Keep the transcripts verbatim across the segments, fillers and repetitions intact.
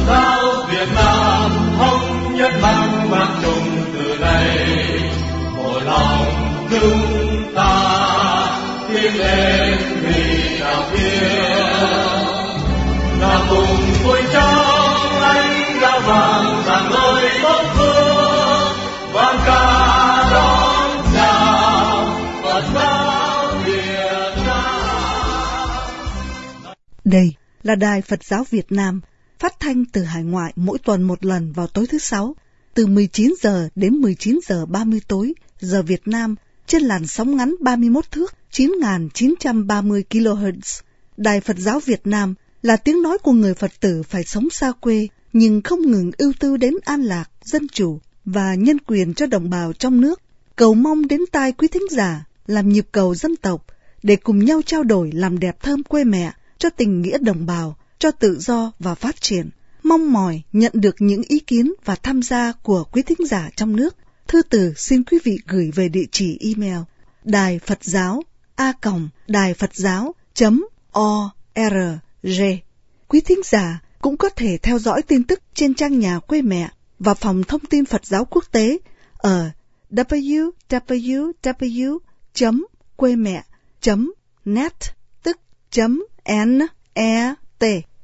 giáo Việt Nam thống nhất mang mang chung từ đây, một lòng chúng ta tiến lên vì đạo hiếu, là cùng vui trong ánh đã vàng rạng ngời tốt phương, vang ca đón chào Phật giáo Việt Nam. Đây là Đài Phật giáo Việt Nam, phát thanh từ hải ngoại mỗi tuần một lần vào tối thứ Sáu, từ mười chín giờ đến mười chín giờ ba mươi tối, giờ Việt Nam, trên làn sóng ngắn ba mươi mốt thước, chín nghìn chín trăm ba mươi ki lô héc. Đài Phật giáo Việt Nam là tiếng nói của người Phật tử phải sống xa quê, nhưng không ngừng ưu tư đến an lạc, dân chủ và nhân quyền cho đồng bào trong nước. Cầu mong đến tai quý thính giả làm nhịp cầu dân tộc để cùng nhau trao đổi làm đẹp thơm quê mẹ, cho tình nghĩa đồng bào, cho tự do và phát triển. Mong mỏi nhận được những ý kiến và tham gia của quý thính giả trong nước. Thư từ xin quý vị gửi về địa chỉ email đài Phật giáo a còng đài Phật giáo chấm org. Quý thính giả cũng có thể theo dõi tin tức trên trang nhà quê mẹ và phòng thông tin Phật giáo quốc tế ở w w w chấm quê mẹ chấm net, tức chấm n e t.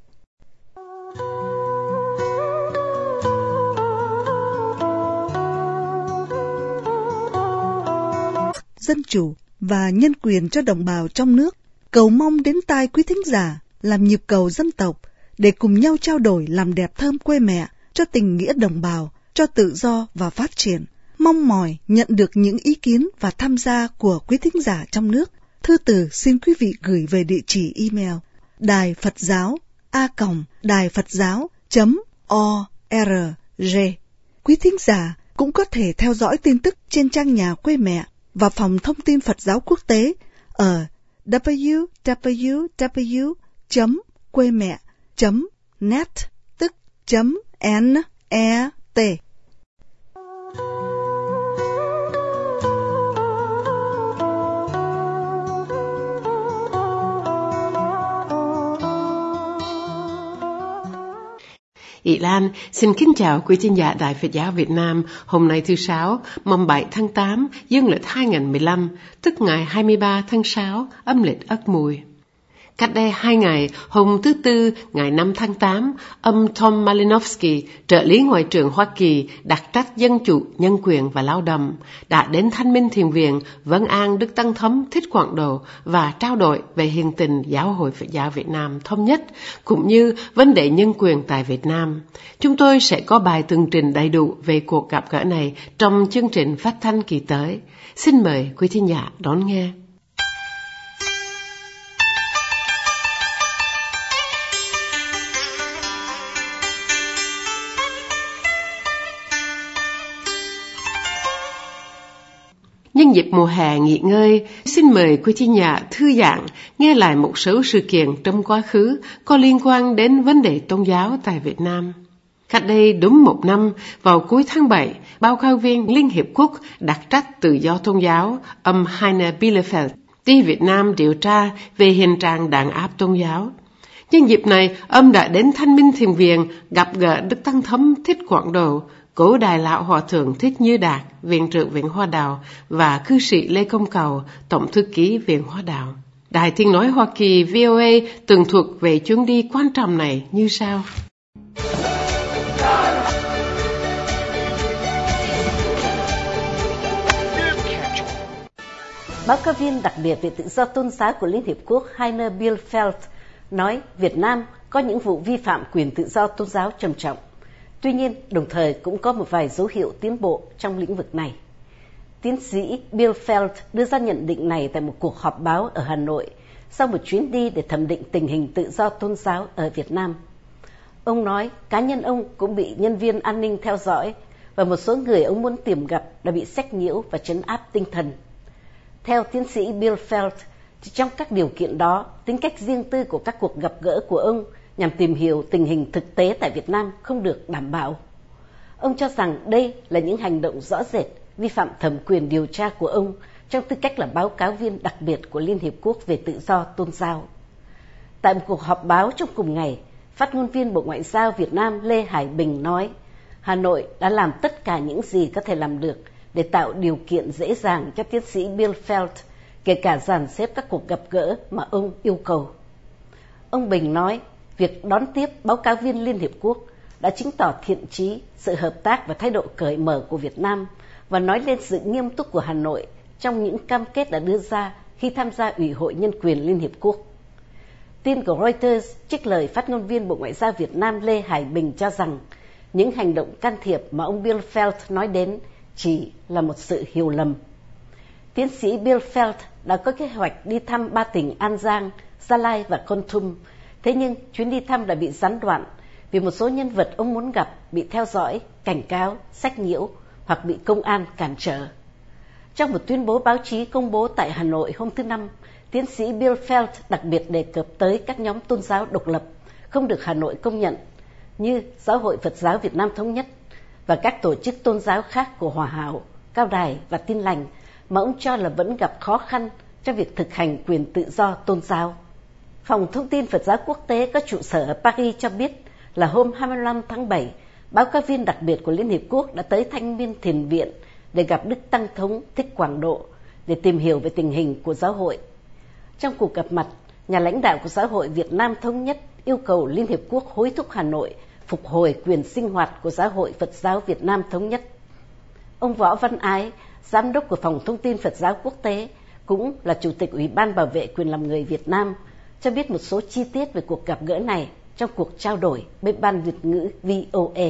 Dân chủ và nhân quyền cho đồng bào trong nước. Cầu mong đến tai quý thính giả làm nhịp cầu dân tộc để cùng nhau trao đổi làm đẹp thơm quê mẹ, cho tình nghĩa đồng bào, cho tự do và phát triển. Mong mỏi nhận được những ý kiến và tham gia của quý thính giả trong nước. Thư từ xin quý vị gửi về địa chỉ email đài Phật giáo a còng đài Phật giáo chấm org. Quý thính giả cũng có thể theo dõi tin tức trên trang nhà quê mẹ và phòng thông tin Phật giáo quốc tế ở w w w chấm quê mẹ chấm net, tức chấm n e t. Ý Lan xin kính chào quý thính giả Đài Phật giáo Việt Nam. Hôm nay thứ Sáu, mùng bảy tháng tám, dương lịch hai nghìn không trăm mười lăm, tức ngày hai mươi ba tháng sáu, âm lịch Ất Mùi. Cách đây hai ngày, hôm thứ Tư, ngày năm tháng tám, ông Tom Malinowski, trợ lý Ngoại trưởng Hoa Kỳ, đặc trách dân chủ, nhân quyền và lao động, đã đến Thanh Minh Thiền Viện vấn an Đức Tăng Thống Thích Quảng Độ và trao đổi về hiện tình Giáo hội Phật giáo Việt Nam thống nhất, cũng như vấn đề nhân quyền tại Việt Nam. Chúng tôi sẽ có bài tường trình đầy đủ về cuộc gặp gỡ này trong chương trình phát thanh kỳ tới. Xin mời quý thính giả đón nghe. Nhân dịp mùa hè nghỉ ngơi, xin mời quý thính giả thư giãn nghe lại một số sự kiện trong quá khứ có liên quan đến vấn đề tôn giáo tại Việt Nam. Cách đây đúng một năm, vào cuối tháng bảy, báo cáo viên Liên Hiệp Quốc đặc trách tự do tôn giáo, ông Heiner Bielefeld, đi Việt Nam điều tra về hiện trạng đàn áp tôn giáo. Nhân dịp này, ông đã đến Thanh Minh Thiền Viện gặp gỡ Đức Tăng Thống Thích Quảng Độ, Cố Đại Lão Hòa Thượng Thích Như Đạt, Viện trưởng Viện Hoa Đạo, và cư sĩ Lê Công Cầu, Tổng thư ký Viện Hoa Đạo. Đài Tiếng nói Hoa Kỳ V O A tường thuật về chuyến đi quan trọng này như sau. Báo cáo viên đặc biệt về tự do tôn giáo của Liên Hiệp Quốc Heiner Bielefeld nói Việt Nam có những vụ vi phạm quyền tự do tôn giáo trầm trọng. Tuy nhiên, đồng thời cũng có một vài dấu hiệu tiến bộ trong lĩnh vực này. Tiến sĩ Bielefeld đưa ra nhận định này tại một cuộc họp báo ở Hà Nội sau một chuyến đi để thẩm định tình hình tự do tôn giáo ở Việt Nam. Ông nói cá nhân ông cũng bị nhân viên an ninh theo dõi và một số người ông muốn tìm gặp đã bị sách nhiễu và trấn áp tinh thần. Theo tiến sĩ Bielefeld, trong các điều kiện đó, tính cách riêng tư của các cuộc gặp gỡ của ông nhằm tìm hiểu tình hình thực tế tại Việt Nam không được đảm bảo. Ông cho rằng đây là những hành động rõ rệt vi phạm thẩm quyền điều tra của ông trong tư cách là báo cáo viên đặc biệt của Liên Hiệp Quốc về tự do tôn giáo. Tại một cuộc họp báo trong cùng ngày, Phát ngôn viên Bộ Ngoại giao Việt Nam Lê Hải Bình nói, Hà Nội đã làm tất cả những gì có thể làm được để tạo điều kiện dễ dàng cho tiến sĩ Bill Feld, kể cả dàn xếp các cuộc gặp gỡ mà ông yêu cầu. Ông Bình nói, việc đón tiếp báo cáo viên Liên Hiệp Quốc đã chứng tỏ thiện chí, sự hợp tác và thái độ cởi mở của Việt Nam, và nói lên sự nghiêm túc của Hà Nội trong những cam kết đã đưa ra khi tham gia Ủy hội Nhân quyền Liên Hiệp Quốc. Tin của Reuters trích lời phát ngôn viên Bộ Ngoại giao Việt Nam Lê Hải Bình cho rằng những hành động can thiệp mà ông Bill Feld nói đến chỉ là một sự hiểu lầm. Tiến sĩ Bill Feld đã có kế hoạch đi thăm ba tỉnh An Giang, Gia Lai và Kon Tum, thế nhưng chuyến đi thăm đã bị gián đoạn vì một số nhân vật ông muốn gặp bị theo dõi, cảnh cáo, sách nhiễu hoặc bị công an cản trở. Trong một tuyên bố báo chí công bố tại Hà Nội hôm thứ Năm, tiến sĩ Bill Feld đặc biệt đề cập tới các nhóm tôn giáo độc lập không được Hà Nội công nhận như Giáo hội Phật giáo Việt Nam Thống nhất và các tổ chức tôn giáo khác của Hòa Hảo, Cao Đài và Tin Lành mà ông cho là vẫn gặp khó khăn trong việc thực hành quyền tự do tôn giáo. Phòng Thông tin Phật giáo Quốc tế có trụ sở ở Paris cho biết là hôm hai mươi lăm tháng bảy, báo cáo viên đặc biệt của Liên Hiệp Quốc đã tới Thanh Niên Thiền Viện để gặp Đức Tăng Thống Thích Quảng Độ để tìm hiểu về tình hình của giáo hội. Trong cuộc gặp mặt, nhà lãnh đạo của Giáo hội Việt Nam Thống nhất yêu cầu Liên Hiệp Quốc hối thúc Hà Nội phục hồi quyền sinh hoạt của Giáo hội Phật giáo Việt Nam Thống nhất. Ông Võ Văn Ái, Giám đốc của Phòng Thông tin Phật giáo Quốc tế, cũng là Chủ tịch Ủy ban Bảo vệ quyền làm người Việt Nam, cho biết một số chi tiết về cuộc gặp gỡ này trong cuộc trao đổi với Ban Việt ngữ vê o a.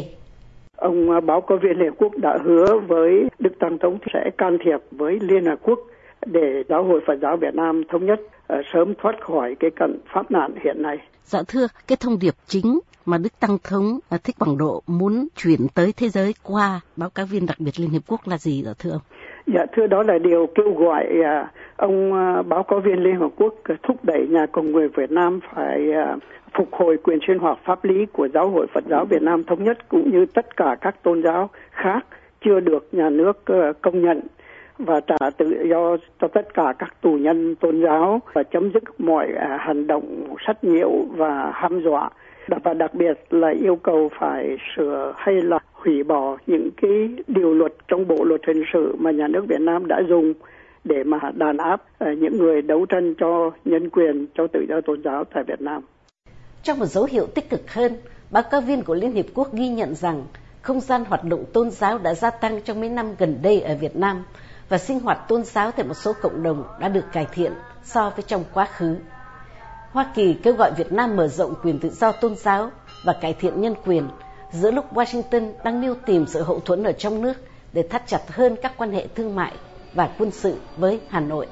Ông báo cáo viên Liên Hợp Quốc đã hứa với Đức Tăng Thống sẽ can thiệp với Liên Hợp Quốc để Giáo hội Phật giáo Việt Nam Thống nhất sớm thoát khỏi cái cảnh pháp nạn hiện nay. Dạ thưa, cái thông điệp chính mà Đức Tăng Thống Thích Quảng Độ muốn chuyển tới thế giới qua báo cáo viên đặc biệt Liên Hiệp Quốc là gì, dạ thưa ông? Dạ thưa, đó là điều kêu gọi ông báo cáo viên Liên Hợp Quốc thúc đẩy nhà Cộng người Việt Nam phải phục hồi quyền sinh hoạt pháp lý của Giáo hội Phật giáo Việt Nam Thống nhất cũng như tất cả các tôn giáo khác chưa được nhà nước công nhận, và trả tự do cho tất cả các tù nhân tôn giáo và chấm dứt mọi hành động sách nhiễu và hăm dọa, và đặc biệt là yêu cầu phải sửa hay là hủy bỏ những cái điều luật trong bộ luật hình sự mà nhà nước Việt Nam đã dùng để mà đàn áp những người đấu tranh cho nhân quyền, cho tự do tôn giáo tại Việt Nam. Trong một dấu hiệu tích cực hơn, báo cáo viên của Liên Hiệp Quốc ghi nhận rằng không gian hoạt động tôn giáo đã gia tăng trong mấy năm gần đây ở Việt Nam, và sinh hoạt tôn giáo tại một số cộng đồng đã được cải thiện so với trong quá khứ. Hoa Kỳ kêu gọi Việt Nam mở rộng quyền tự do tôn giáo và cải thiện nhân quyền, giữa lúc Washington đang mưu tìm sự hậu thuẫn ở trong nước để thắt chặt hơn các quan hệ thương mại và quân sự với Hà Nội.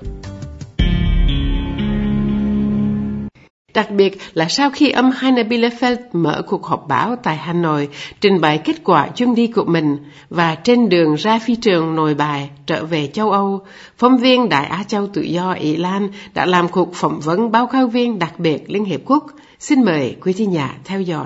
Đặc biệt là sau khi ông Heiner Bielefeld mở cuộc họp báo tại Hà Nội trình bày kết quả chuyến đi của mình và trên đường ra phi trường Nội Bài trở về châu Âu, phóng viên Đài Á Châu Tự Do Ý Lan đã làm cuộc phỏng vấn báo cáo viên đặc biệt Liên Hiệp Quốc. Xin mời quý thính giả theo dõi.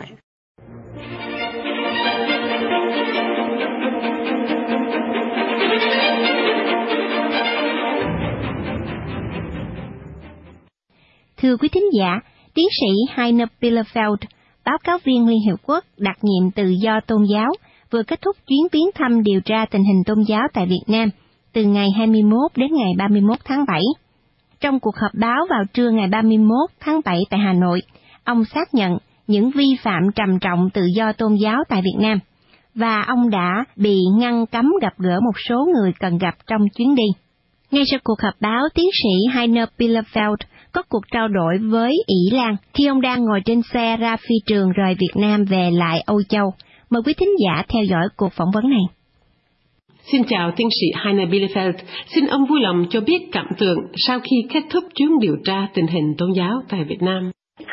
Thưa quý thính giả, tiến sĩ Heiner Bielefeld, báo cáo viên Liên Hiệp Quốc đặc nhiệm tự do tôn giáo, vừa kết thúc chuyến viếng thăm điều tra tình hình tôn giáo tại Việt Nam từ ngày hai mươi mốt đến ngày ba mươi mốt tháng bảy. Trong cuộc họp báo vào trưa ngày ba mươi mốt tháng bảy tại Hà Nội, ông xác nhận những vi phạm trầm trọng tự do tôn giáo tại Việt Nam, và ông đã bị ngăn cấm gặp gỡ một số người cần gặp trong chuyến đi. Ngay sau cuộc họp báo, tiến sĩ Heiner Bielefeld có cuộc trao đổi với Ý Lan khi ông đang ngồi trên xe ra phi trường rời Việt Nam về lại Âu Châu. Mời quý thính giả theo dõi cuộc phỏng vấn này. Xin chào tiến sĩ Heiner Bielefeld. Xin ông vui lòng cho biết cảm tưởng sau khi kết thúc chuyến điều tra tình hình tôn giáo tại Việt Nam.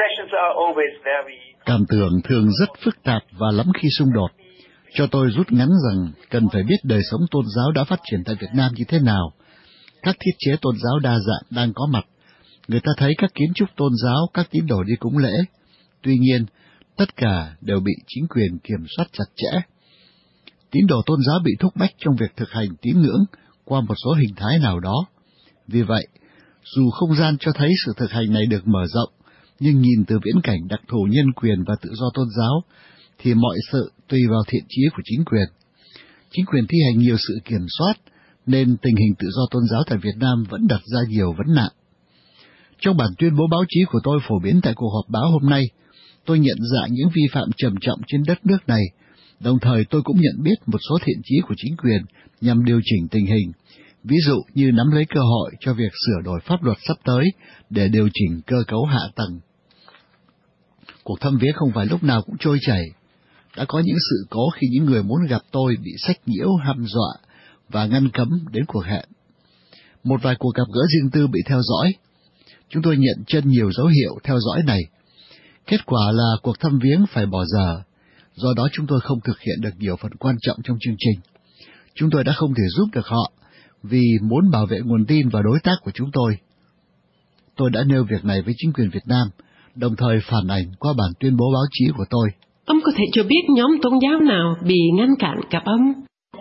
Cảm tưởng thường rất phức tạp và lắm khi xung đột. Cho tôi rút ngắn rằng cần phải biết đời sống tôn giáo đã phát triển tại Việt Nam như thế nào. Các thiết chế tôn giáo đa dạng đang có mặt. Người ta thấy các kiến trúc tôn giáo, các tín đồ đi cúng lễ. Tuy nhiên, tất cả đều bị chính quyền kiểm soát chặt chẽ. Tín đồ tôn giáo bị thúc bách trong việc thực hành tín ngưỡng qua một số hình thái nào đó. Vì vậy, dù không gian cho thấy sự thực hành này được mở rộng, nhưng nhìn từ viễn cảnh đặc thù nhân quyền và tự do tôn giáo, thì mọi sự tùy vào thiện chí của chính quyền. Chính quyền thi hành nhiều sự kiểm soát, nên tình hình tự do tôn giáo tại Việt Nam vẫn đặt ra nhiều vấn nạn. Trong bản tuyên bố báo chí của tôi phổ biến tại cuộc họp báo hôm nay, tôi nhận dạng những vi phạm trầm trọng trên đất nước này, đồng thời tôi cũng nhận biết một số thiện chí của chính quyền nhằm điều chỉnh tình hình, ví dụ như nắm lấy cơ hội cho việc sửa đổi pháp luật sắp tới để điều chỉnh cơ cấu hạ tầng. Cuộc thăm viếng không phải lúc nào cũng trôi chảy. Đã có những sự cố khi những người muốn gặp tôi bị sách nhiễu, hăm dọa và ngăn cấm đến cuộc hẹn. Một vài cuộc gặp gỡ riêng tư bị theo dõi. Chúng tôi nhận chân nhiều dấu hiệu theo dõi này. Kết quả là cuộc thăm viếng phải bỏ dở, do đó chúng tôi không thực hiện được nhiều phần quan trọng trong chương trình. Chúng tôi đã không thể giúp được họ vì muốn bảo vệ nguồn tin và đối tác của chúng tôi. Tôi đã nêu việc này với chính quyền Việt Nam, đồng thời phản ảnh qua bản tuyên bố báo chí của tôi. Ông có thể cho biết nhóm tôn giáo nào bị ngăn cản gặp ông?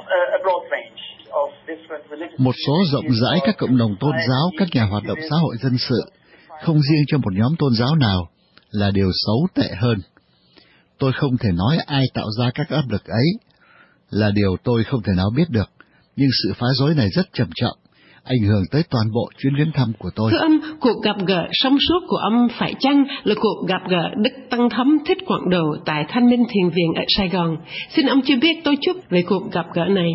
Một số rộng rãi các cộng đồng tôn giáo, các nhà hoạt động xã hội dân sự, không riêng cho một nhóm tôn giáo nào, là điều xấu tệ hơn. Tôi không thể nói ai tạo ra các áp lực ấy, là điều tôi không thể nào biết được, nhưng sự phá rối này rất trầm trọng, ảnh hưởng tới toàn bộ chuyến viếng thăm của tôi. Thưa ông, cuộc gặp gỡ song suốt của ông phải chăng là cuộc gặp gỡ Đức Tăng Thấm Thích Quảng Đồ tại Thanh Minh Thiền Viện ở Sài Gòn? Xin ông cho biết tôi chút về cuộc gặp gỡ này.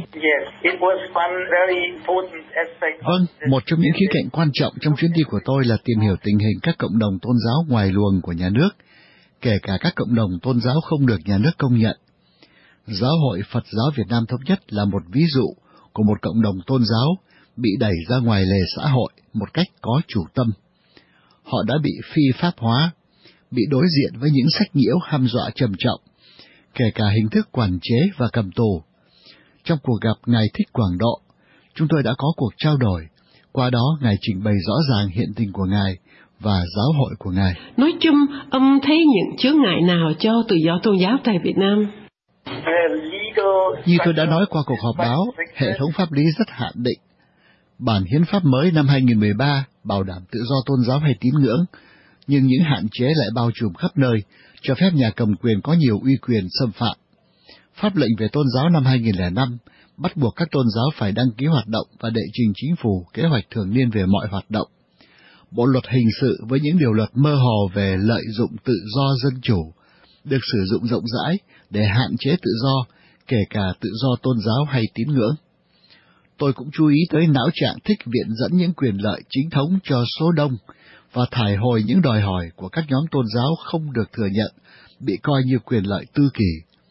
Vâng, một trong những khía cạnh quan trọng trong chuyến đi của tôi là tìm hiểu tình hình các cộng đồng tôn giáo ngoài luồng của nhà nước, kể cả các cộng đồng tôn giáo không được nhà nước công nhận. Giáo hội Phật giáo Việt Nam Thống Nhất là một ví dụ của một cộng đồng tôn giáo bị đẩy ra ngoài lề xã hội một cách có chủ tâm. Họ đã bị phi pháp hóa, bị đối diện với những sách nhiễu hăm dọa trầm trọng, kể cả hình thức quản chế và cầm tù. Trong cuộc gặp Ngài Thích Quảng Độ, chúng tôi đã có cuộc trao đổi, qua đó Ngài trình bày rõ ràng hiện tình của Ngài và giáo hội của Ngài. Nói chung, ông thấy những chướng ngại nào cho tự do tôn giáo tại Việt Nam? Như tôi đã nói qua cuộc họp báo, hệ thống pháp lý rất hạn định. Bản hiến pháp mới năm hai nghìn mười ba bảo đảm tự do tôn giáo hay tín ngưỡng, nhưng những hạn chế lại bao trùm khắp nơi, cho phép nhà cầm quyền có nhiều uy quyền xâm phạm. Pháp lệnh về tôn giáo năm hai nghìn lẻ năm bắt buộc các tôn giáo phải đăng ký hoạt động và đệ trình chính phủ kế hoạch thường niên về mọi hoạt động. Bộ luật hình sự với những điều luật mơ hồ về lợi dụng tự do dân chủ được sử dụng rộng rãi để hạn chế tự do, kể cả tự do tôn giáo hay tín ngưỡng. Tôi cũng chú ý tới não trạng thích viện dẫn những quyền lợi chính thống cho số đông và thải hồi những đòi hỏi của các nhóm tôn giáo không được thừa nhận, bị coi như quyền lợi tư kỳ.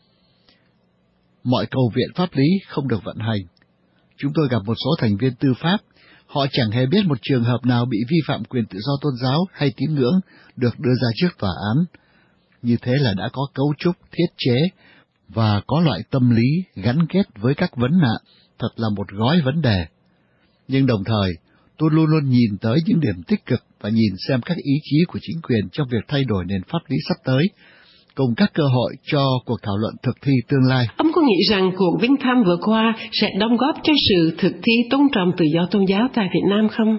Mọi cầu viện pháp lý không được vận hành. Chúng tôi gặp một số thành viên tư pháp, họ chẳng hề biết một trường hợp nào bị vi phạm quyền tự do tôn giáo hay tín ngưỡng được đưa ra trước tòa án. Như thế là đã có cấu trúc, thiết chế và có loại tâm lý gắn kết với các vấn nạn, thật là một gói vấn đề. Nhưng đồng thời, tôi luôn luôn nhìn tới những điểm tích cực và nhìn xem các ý chí của chính quyền trong việc thay đổi nền pháp lý sắp tới, cùng các cơ hội cho cuộc thảo luận thực thi tương lai. Ông có nghĩ rằng cuộc viếng thăm vừa qua sẽ đóng góp cho sự thực thi tôn trọng tự do tôn giáo tại Việt Nam không?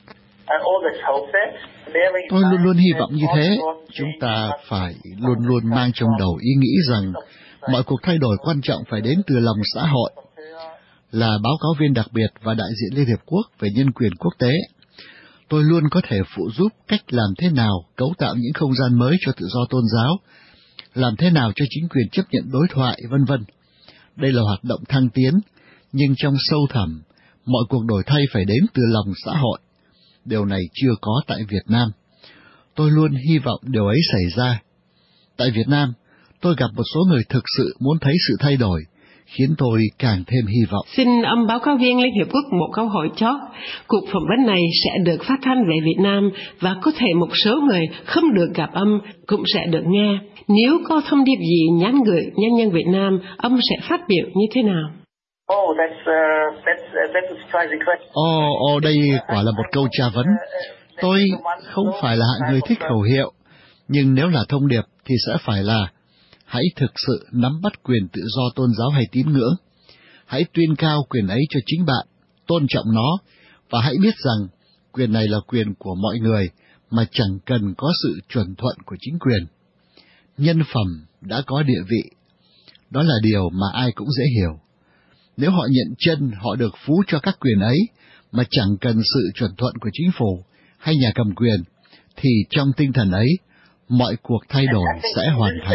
Tôi luôn luôn hy vọng như thế. Chúng ta phải luôn luôn mang trong đầu ý nghĩ rằng mọi cuộc thay đổi quan trọng phải đến từ lòng xã hội. Là báo cáo viên đặc biệt và đại diện Liên Hiệp Quốc về nhân quyền quốc tế, tôi luôn có thể phụ giúp cách làm thế nào cấu tạo những không gian mới cho tự do tôn giáo, làm thế nào cho chính quyền chấp nhận đối thoại, vân vân. Đây là hoạt động thăng tiến, nhưng trong sâu thẳm, mọi cuộc đổi thay phải đến từ lòng xã hội. Điều này chưa có tại Việt Nam. Tôi luôn hy vọng điều ấy xảy ra. Tại Việt Nam, tôi gặp một số người thực sự muốn thấy sự thay đổi, khiến tôi càng thêm hy vọng. Xin ông báo cáo viên Liên Hiệp Quốc một câu hỏi chót. Cuộc phỏng vấn này sẽ được phát thanh về Việt Nam và có thể một số người không được gặp ông cũng sẽ được nghe. Nếu có thông điệp gì nhắn gửi nhân dân Việt Nam, ông sẽ phát biểu như thế nào? Ồ, oh, that's, uh, that's, uh, that's a surprising question. Ồ, oh, oh, đây quả là một câu tra vấn. Tôi không phải là hạng người thích khẩu hiệu, nhưng nếu là thông điệp thì sẽ phải là hãy thực sự nắm bắt quyền tự do tôn giáo hay tín ngưỡng. Hãy tuyên cao quyền ấy cho chính bạn, tôn trọng nó, và hãy biết rằng quyền này là quyền của mọi người, mà chẳng cần có sự chuẩn thuận của chính quyền. Nhân phẩm đã có địa vị, đó là điều mà ai cũng dễ hiểu. Nếu họ nhận chân họ được phú cho các quyền ấy, mà chẳng cần sự chuẩn thuận của chính phủ hay nhà cầm quyền, thì trong tinh thần ấy, mọi cuộc thay đổi sẽ hoàn thành.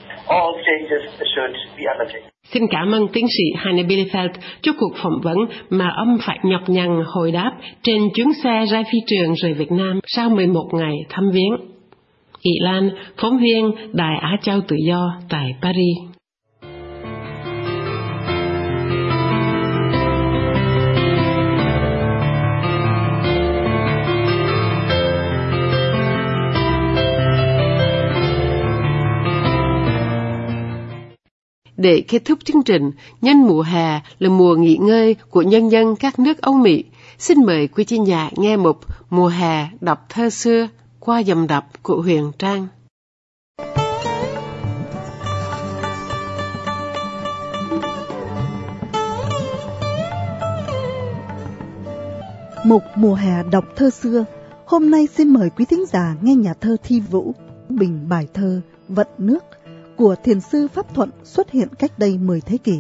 Xin cảm ơn tiến sĩ Heiner Bielefeld cho cuộc phỏng vấn mà ông phải nhọc nhằn hồi đáp trên chuyến xe ra phi trường rời Việt Nam sau mười một ngày thăm viếng. Ý Lan, phóng viên Đài Á Châu Tự Do tại Paris. Để kết thúc chương trình, nhân mùa hè là mùa nghỉ ngơi của nhân dân các nước Âu Mỹ, xin mời quý thính giả nghe mục Mùa hè đọc thơ xưa qua dòng đọc của Huyền Trang. Mục Mùa hè đọc thơ xưa, hôm nay xin mời quý thính giả nghe nhà thơ Thi Vũ bình bài thơ Vận Nước của thiền sư Pháp Thuận xuất hiện cách đây mười thế kỷ.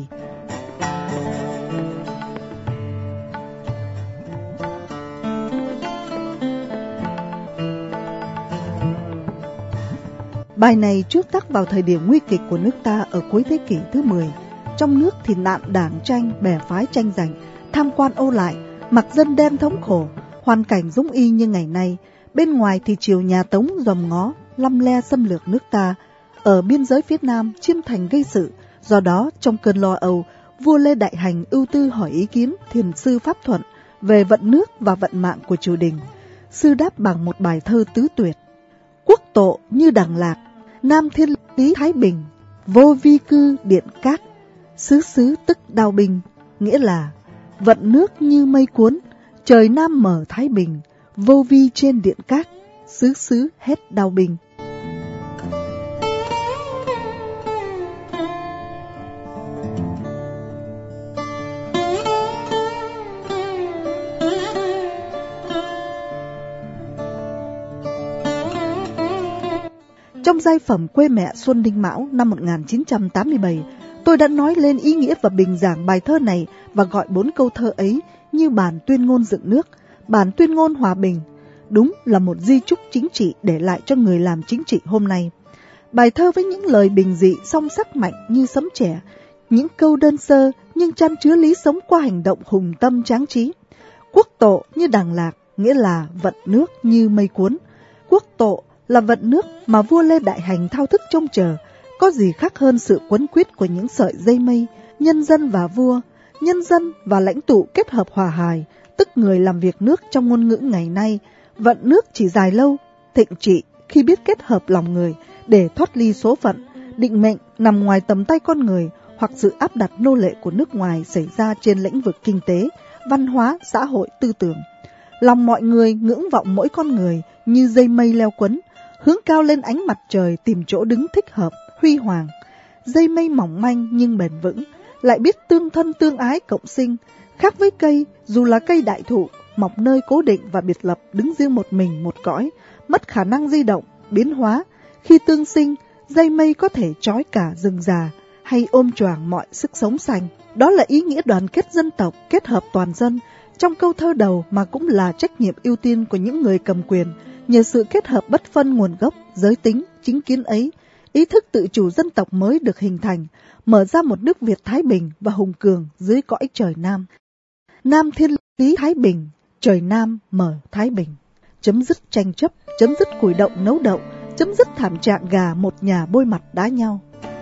Bài này trước tác vào thời điểm nguy kịch của nước ta ở cuối thế kỷ thứ mười. Trong nước thì nạn đảng tranh, bè phái tranh giành, tham quan ô lại, mặc dân đen thống khổ, hoàn cảnh giống y như ngày nay. Bên ngoài thì triều nhà Tống dòm ngó, lăm le xâm lược nước ta. Ở biên giới phía Nam chiêm thành gây sự, do đó trong cơn lo âu, vua Lê Đại Hành ưu tư hỏi ý kiến thiền sư Pháp Thuận về vận nước và vận mạng của triều đình. Sư đáp bằng một bài thơ tứ tuyệt: Quốc tộ như Đằng Lạc, Nam Thiên Lý Thái Bình, vô vi cư Điện Cát, xứ xứ tức đao binh, nghĩa là vận nước như mây cuốn, trời Nam mở Thái Bình, vô vi trên Điện Cát, xứ xứ hết đao binh. Trong giai phẩm Quê Mẹ Xuân Đinh Mão năm một nghìn chín trăm tám mươi bảy, tôi đã nói lên ý nghĩa và bình giảng bài thơ này và gọi bốn câu thơ ấy như bản tuyên ngôn dựng nước, bản tuyên ngôn hòa bình. Đúng là một di chúc chính trị để lại cho người làm chính trị hôm nay. Bài thơ với những lời bình dị song sắc mạnh như sấm trẻ, những câu đơn sơ nhưng chan chứa lý sống qua hành động hùng tâm tráng trí. Quốc tộ như Đằng Lạc, nghĩa là vận nước như mây cuốn. Quốc tộ là vận nước mà vua Lê Đại Hành thao thức trông chờ, có gì khác hơn sự quấn quýt của những sợi dây mây, nhân dân và vua, nhân dân và lãnh tụ kết hợp hòa hài, tức người làm việc nước trong ngôn ngữ ngày nay. Vận nước chỉ dài lâu, thịnh trị khi biết kết hợp lòng người để thoát ly số phận, định mệnh nằm ngoài tầm tay con người hoặc sự áp đặt nô lệ của nước ngoài xảy ra trên lĩnh vực kinh tế, văn hóa, xã hội, tư tưởng. Lòng mọi người ngưỡng vọng mỗi con người như dây mây leo quấn, hướng cao lên ánh mặt trời tìm chỗ đứng thích hợp, huy hoàng. Dây mây mỏng manh nhưng bền vững, lại biết tương thân tương ái cộng sinh, khác với cây, dù là cây đại thụ, mọc nơi cố định và biệt lập, đứng riêng một mình một cõi, mất khả năng di động, biến hóa. Khi tương sinh, dây mây có thể trói cả rừng già hay ôm choàng mọi sức sống xanh. Đó là ý nghĩa đoàn kết dân tộc, kết hợp toàn dân trong câu thơ đầu, mà cũng là trách nhiệm ưu tiên của những người cầm quyền. Nhờ sự kết hợp bất phân nguồn gốc, giới tính, chính kiến ấy, ý thức tự chủ dân tộc mới được hình thành, mở ra một nước Việt thái bình và hùng cường dưới cõi trời Nam. Nam Thiên Lý Thái Bình, trời Nam mở Thái Bình. Chấm dứt tranh chấp, chấm dứt củi động nấu đậu, chấm dứt thảm trạng gà một nhà bôi mặt đá nhau.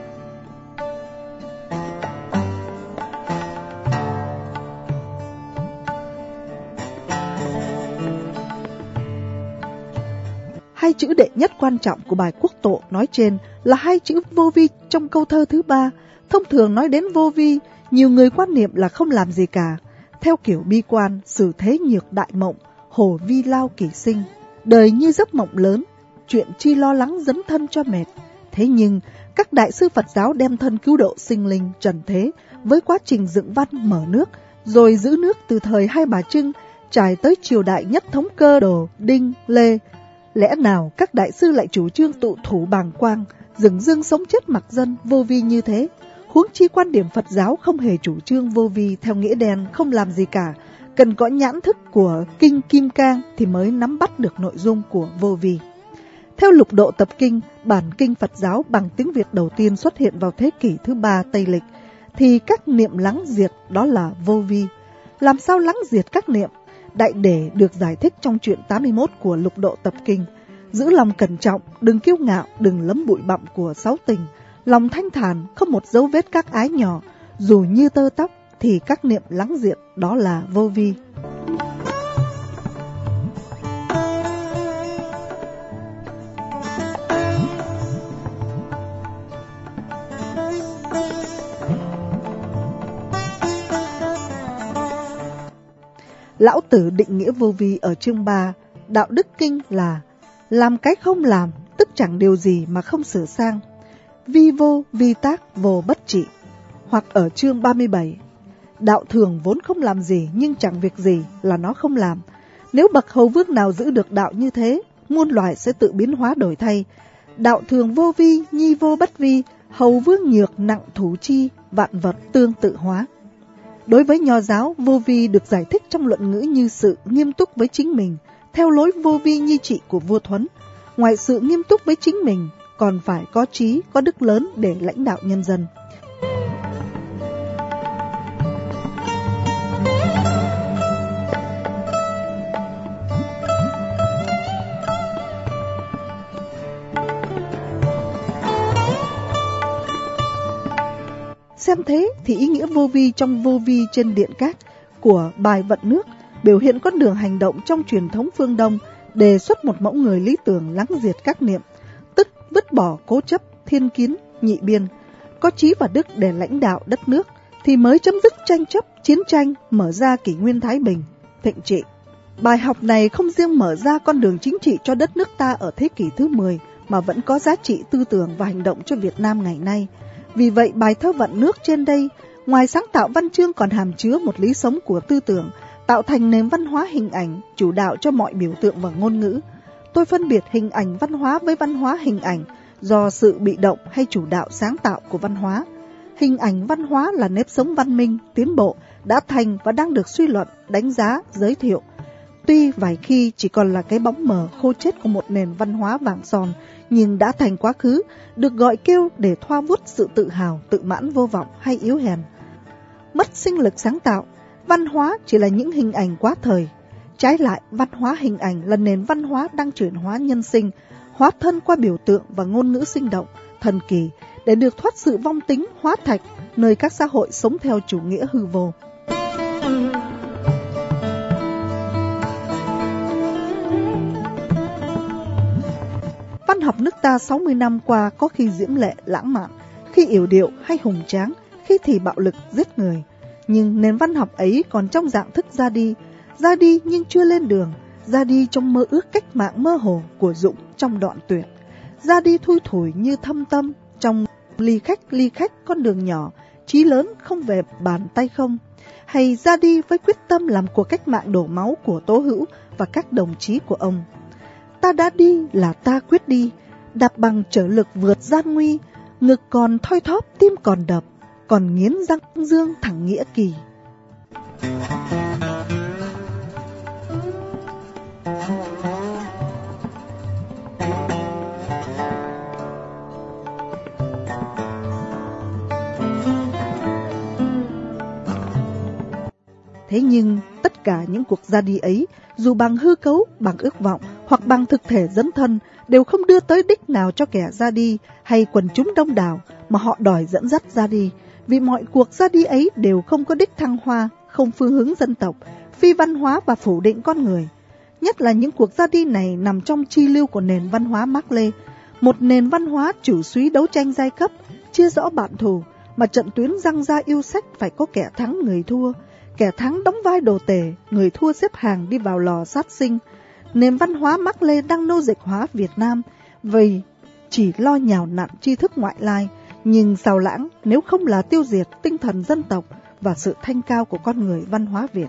Hai chữ đệ nhất quan trọng của bài quốc tộ nói trên là hai chữ vô vi trong câu thơ thứ ba. Thông thường nói đến vô vi, nhiều người quan niệm là không làm gì cả. Theo kiểu bi quan, xử thế nhược đại mộng, hồ vi lao kỳ sinh. Đời như giấc mộng lớn, chuyện chi lo lắng dấn thân cho mệt. Thế nhưng, các đại sư Phật giáo đem thân cứu độ sinh linh trần thế với quá trình dựng văn mở nước, rồi giữ nước từ thời Hai Bà Trưng, trải tới triều đại nhất thống Cơ Đồ, Đinh, Lê. Lẽ nào các đại sư lại chủ trương tụ thủ bàng quang, dửng dưng sống chết mặc dân, vô vi như thế? Huống chi quan điểm Phật giáo không hề chủ trương vô vi theo nghĩa đen, không làm gì cả. Cần có nhãn thức của Kinh Kim Cang thì mới nắm bắt được nội dung của vô vi. Theo Lục Độ Tập Kinh, bản kinh Phật giáo bằng tiếng Việt đầu tiên xuất hiện vào thế kỷ thứ ba Tây Lịch, thì các niệm lắng diệt đó là vô vi. Làm sao lắng diệt các niệm? Đại để được giải thích trong truyện tám mươi mốt của Lục Độ Tập Kinh. Giữ lòng cẩn trọng, đừng kiêu ngạo, đừng lấm bụi bặm của sáu tình. Lòng thanh thản, không một dấu vết các ái nhỏ, dù như tơ tóc, thì các niệm lắng diệt đó là vô vi. Lão Tử định nghĩa vô vi ở chương ba, Đạo Đức Kinh là làm cái không làm, tức chẳng điều gì mà không sửa sang. Vi vô, vi tác, vô bất trị. Hoặc ở chương ba mươi bảy, đạo thường vốn không làm gì nhưng chẳng việc gì là nó không làm. Nếu bậc hầu vương nào giữ được đạo như thế, muôn loài sẽ tự biến hóa đổi thay. Đạo thường vô vi, nhi vô bất vi, hầu vương nhược nặng thủ chi, vạn vật tương tự hóa. Đối với Nho giáo, vô vi được giải thích trong luận ngữ như sự nghiêm túc với chính mình, theo lối vô vi nhi trị của vua Thuấn. Ngoài sự nghiêm túc với chính mình, còn phải có trí, có đức lớn để lãnh đạo nhân dân. Xem thế thì ý nghĩa vô vi trong Vô vi trên điện cát của bài Vận Nước biểu hiện con đường hành động trong truyền thống phương Đông, đề xuất một mẫu người lý tưởng lắng diệt các niệm, tức vứt bỏ cố chấp, thiên kiến, nhị biên, có trí và đức để lãnh đạo đất nước, thì mới chấm dứt tranh chấp, chiến tranh, mở ra kỷ nguyên thái bình, thịnh trị. Bài học này không riêng mở ra con đường chính trị cho đất nước ta ở thế kỷ thứ mười, mà vẫn có giá trị tư tưởng và hành động cho Việt Nam ngày nay. Vì vậy, bài thơ Vận Nước trên đây, ngoài sáng tạo văn chương còn hàm chứa một lý sống của tư tưởng, tạo thành nền văn hóa hình ảnh, chủ đạo cho mọi biểu tượng và ngôn ngữ. Tôi phân biệt hình ảnh văn hóa với văn hóa hình ảnh, do sự bị động hay chủ đạo sáng tạo của văn hóa. Hình ảnh văn hóa là nếp sống văn minh, tiến bộ, đã thành và đang được suy luận, đánh giá, giới thiệu. Tuy vài khi chỉ còn là cái bóng mờ khô chết của một nền văn hóa vàng son, nhưng đã thành quá khứ, được gọi kêu để thoa vuốt sự tự hào, tự mãn vô vọng hay yếu hèn. Mất sinh lực sáng tạo, văn hóa chỉ là những hình ảnh quá thời. Trái lại, văn hóa hình ảnh là nền văn hóa đang chuyển hóa nhân sinh, hóa thân qua biểu tượng và ngôn ngữ sinh động, thần kỳ, để được thoát sự vong tính, hóa thạch, nơi các xã hội sống theo chủ nghĩa hư vô. Văn học nước ta sáu mươi năm qua có khi diễm lệ, lãng mạn, khi yểu điệu hay hùng tráng, khi thì bạo lực, giết người. Nhưng nền văn học ấy còn trong dạng thức ra đi, ra đi nhưng chưa lên đường, ra đi trong mơ ước cách mạng mơ hồ của Dũng trong Đoạn Tuyệt, ra đi thui thủi như Thâm Tâm trong Ly Khách Ly Khách con đường nhỏ, chí lớn không về bàn tay không, hay ra đi với quyết tâm làm cuộc cách mạng đổ máu của Tố Hữu và các đồng chí của ông. Ta đã đi là ta quyết đi, đạp bằng trở lực vượt gian nguy, ngực còn thoi thóp, tim còn đập, còn nghiến răng dương thẳng nghĩa kỳ. Thế nhưng tất cả những cuộc ra đi ấy, dù bằng hư cấu, bằng ước vọng hoặc bằng thực thể dấn thân, đều không đưa tới đích nào cho kẻ ra đi hay quần chúng đông đảo mà họ đòi dẫn dắt ra đi. Vì mọi cuộc ra đi ấy đều không có đích thăng hoa, không phương hướng dân tộc, phi văn hóa và phủ định con người. Nhất là những cuộc ra đi này nằm trong chi lưu của nền văn hóa Mác Lê, một nền văn hóa chủ súy đấu tranh giai cấp, chia rõ bạn thù, mà trận tuyến răng ra yêu sách phải có kẻ thắng người thua. Kẻ thắng đóng vai đồ tể, người thua xếp hàng đi vào lò sát sinh. Nền văn hóa Mác Lê đang nô dịch hóa Việt Nam, vì chỉ lo nhào nặn tri thức ngoại lai, nhưng sao lãng nếu không là tiêu diệt tinh thần dân tộc và sự thanh cao của con người văn hóa Việt.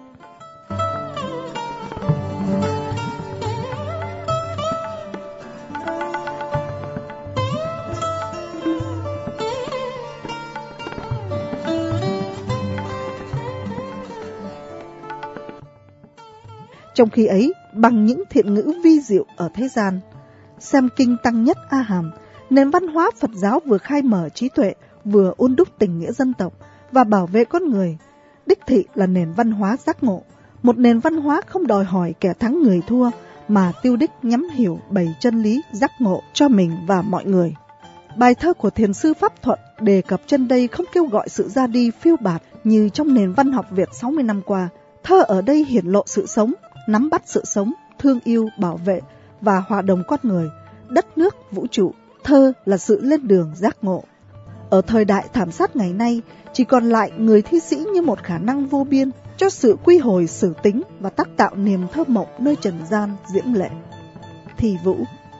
Trong khi ấy, bằng những thiện ngữ vi diệu ở thế gian, xem kinh Tăng Nhất A Hàm, nền văn hóa Phật giáo vừa khai mở trí tuệ, vừa ôn đúc tình nghĩa dân tộc và bảo vệ con người. Đích thị là nền văn hóa giác ngộ, một nền văn hóa không đòi hỏi kẻ thắng người thua, mà tiêu đích nhắm hiểu bảy chân lý giác ngộ cho mình và mọi người. Bài thơ của Thiền sư Pháp Thuận đề cập trên đây không kêu gọi sự ra đi phiêu bạt như trong nền văn học Việt sáu mươi năm qua. Thơ ở đây hiển lộ sự sống, nắm bắt sự sống, thương yêu, bảo vệ và hòa đồng con người, đất nước, vũ trụ. Thơ là sự lên đường giác ngộ. Ở thời đại thảm sát ngày nay, chỉ còn lại người thi sĩ như một khả năng vô biên cho sự quy hồi sử tính và tác tạo niềm thơ mộng nơi trần gian diễm lệ. Thi Vũ.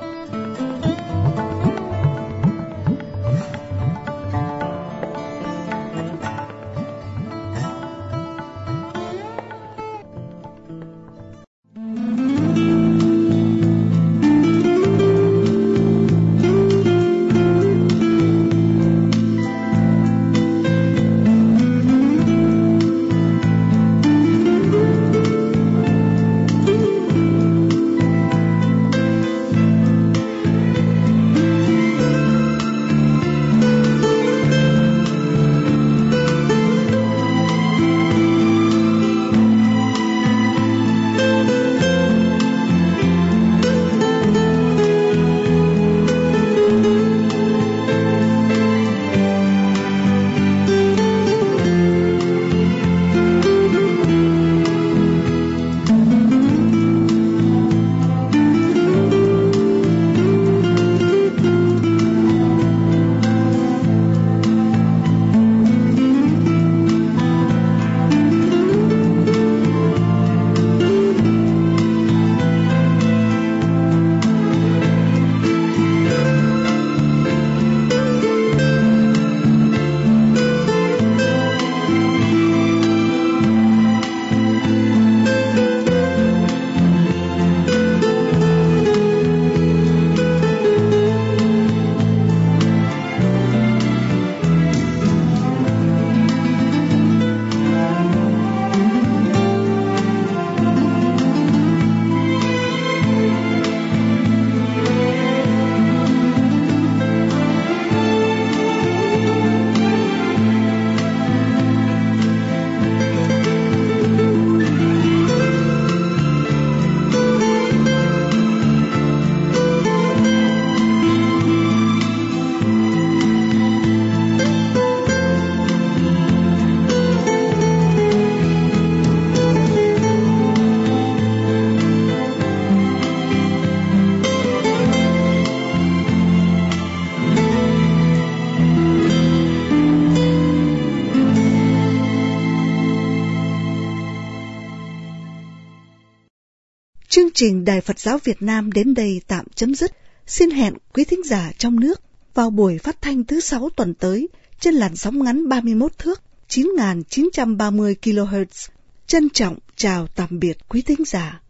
Chương trình Đài Phật giáo Việt Nam đến đây tạm chấm dứt. Xin hẹn quý thính giả trong nước vào buổi phát thanh thứ sáu tuần tới trên làn sóng ngắn ba mươi mốt thước chín nghìn chín trăm ba mươi ki lô héc. Trân trọng chào tạm biệt quý thính giả.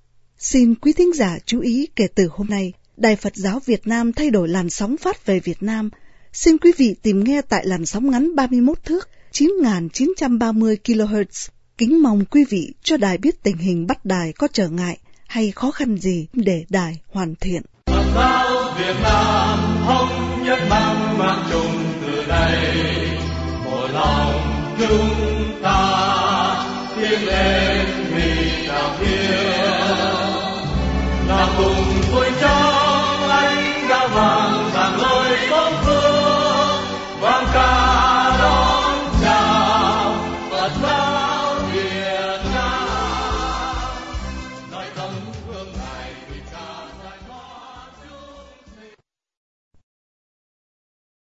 Xin quý thính giả chú ý kể từ hôm nay, Đài Phật giáo Việt Nam thay đổi làn sóng phát về Việt Nam. Xin quý vị tìm nghe tại làn sóng ngắn ba mươi mốt thước chín nghìn chín trăm ba mươi ki lô héc. Kính mong quý vị cho đài biết tình hình bắt đài có trở ngại hay khó khăn gì để đài hoàn thiện. Phật giáo Việt Nam thống nhất mang mang chung từ đây, một lòng chúng ta tiến lên vì đạo hiếu, là cùng vui trong ánh đã vàng.